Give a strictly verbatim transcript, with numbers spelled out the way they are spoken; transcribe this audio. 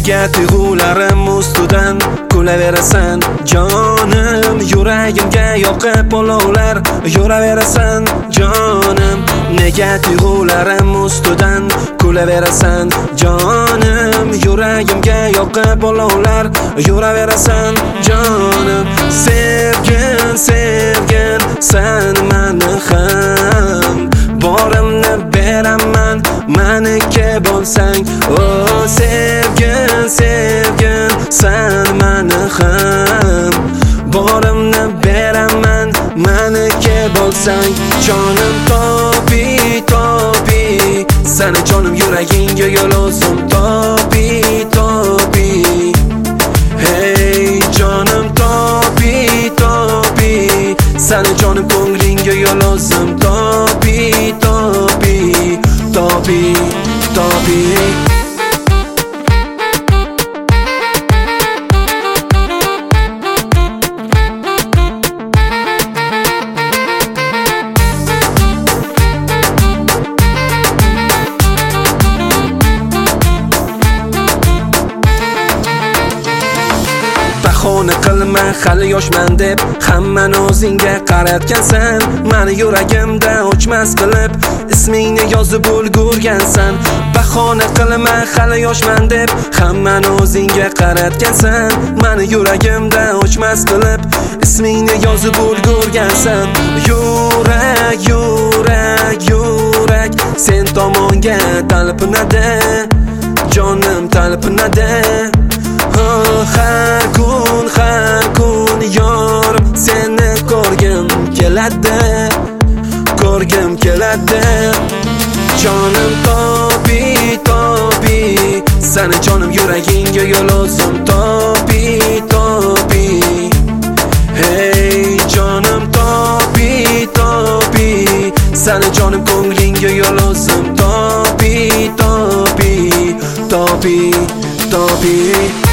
Nega tuyg'ularim ustidan kulaverasan jonim, yuragimga yoqib olovlar yuraverasan jonim. Nega tuyg'ularim ustidan kulaverasan jonim, yuragimga yoqib olovlar yuraverasan jonim. Sevgin, sevgin sen meni ham, borimni beraman meniki bo'lsang. Oh sevgin, sevgin sen meni ham, borimni beraman meniki bo'lsang. Jonim topi topi, seni jonim yuragingga yo'l o'zim topi topi. Hey jonim topi topi, seni jonim ko'nglingga yo'l o'zim topi topi topi topi. Bahona qilma hali yoshman deb hammani o'zingga qaratgansan. Meni yuragimda o'chmas qilib ismingni yozib ulgurgansan. Bahona qilma hali yoshman deb hammani o'zingga qaratgansan. Meni yuragimda o'chmas qilib ismingni yozib ulgurgansan. Yurak, yurak, yurak sen tomonga talpinadi, jonim talpinadi. Har kun, har kun yorim seni ko'rgim keladi, ko'rgim keladi. Jonim topi topi, seni jonim yuragingga yo'l o'zim topi topi. Hey jonim topi topi, seni jonim ko'nglingga yo'l o'zim topi topi topi topi.